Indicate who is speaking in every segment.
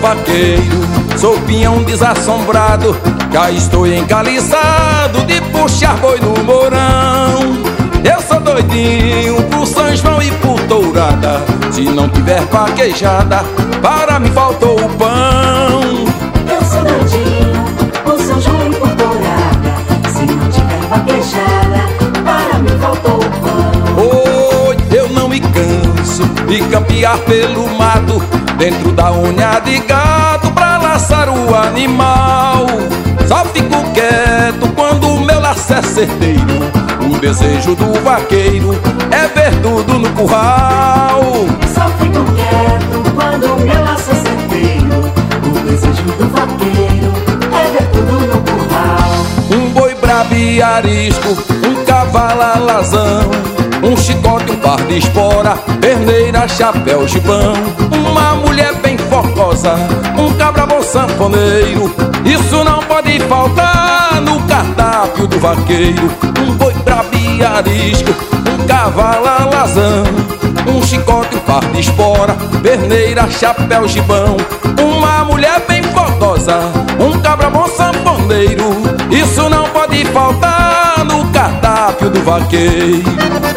Speaker 1: vaqueiro, sou pinhão desassombrado, já estou encaliçado de puxar boi no Mourão. Eu sou doidinho por São João e por tourada, se não tiver vaquejada, para mim faltou o pão.
Speaker 2: Eu sou doidinho por São João e por tourada, se não tiver vaquejada, para mim faltou o pão.
Speaker 1: Oi, eu não me canso de campear pelo mato, dentro da unha de gato pra laçar o animal. Só fico quieto quando o meu laço é certeiro, o desejo do vaqueiro é ver tudo no curral.
Speaker 2: Só fico quieto quando o meu laço é certeiro, o desejo do vaqueiro é ver tudo no curral.
Speaker 1: Um boi brabo e arisco, um cavalo alazão, um chicote, um par de espora, perneira, chapéu, gibão, uma mulher bem focosa, um cabra bom sanfoneiro. Isso não pode faltar no cardápio do vaqueiro. Um boi brabo e arisco, um cavalo alazão, um chicote, um par de espora, perneira, chapéu, gibão, uma mulher bem focosa, um cabra bom sanfoneiro. Isso não pode faltar no cardápio do vaqueiro.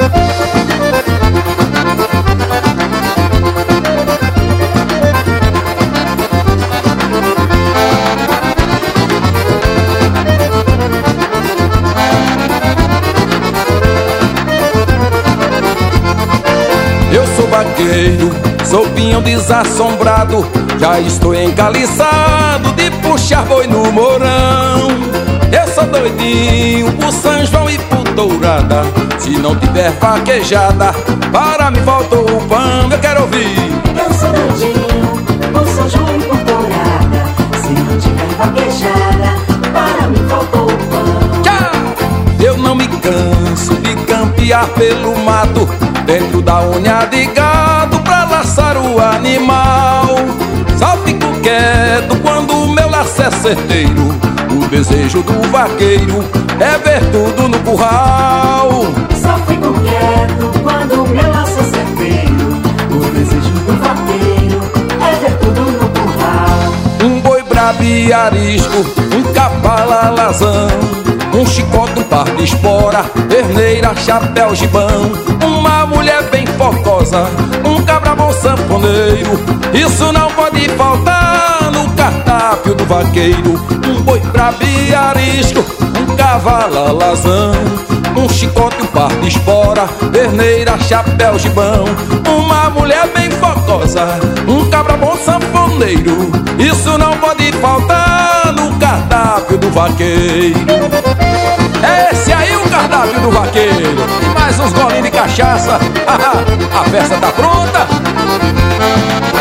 Speaker 1: Eu sou vaqueiro, sou pinhão desassombrado, já estou encaliçado de puxar boi no Mourão. Eu sou doidinho por São João e por tourada, se não tiver vaquejada, para mim faltou o pão. Eu quero ouvir.
Speaker 2: Eu sou doidinho por São João e por tourada, se não tiver vaquejada, para mim faltou o pão.
Speaker 1: Tchau! Eu não me canso de campear pelo mato, dentro da unha de gado pra laçar o animal. Só fico quieto quando o meu laço é certeiro, o desejo do vaqueiro é ver tudo no curral.
Speaker 2: Só fico quieto quando o meu laço é certeiro, o desejo do vaqueiro é ver tudo no curral.
Speaker 1: Um boi brabo e arisco, um cavalo alazão, um chicote, um par de espora, perneira, chapéu, gibão, uma mulher bem focosa, um cabra bom sanfoneiro. Isso não pode faltar no cardápio do vaqueiro. Um boi brabo e arisco, um cavalo alazão, um chicote, um par de espora, perneira, chapéu, gibão, uma mulher bem focosa, um cabra bom sanfoneiro. Isso não pode faltar no cardápio do vaqueiro. Esse aí é o cardápio do vaqueiro. E mais uns golinhos de cachaça. A festa tá pronta.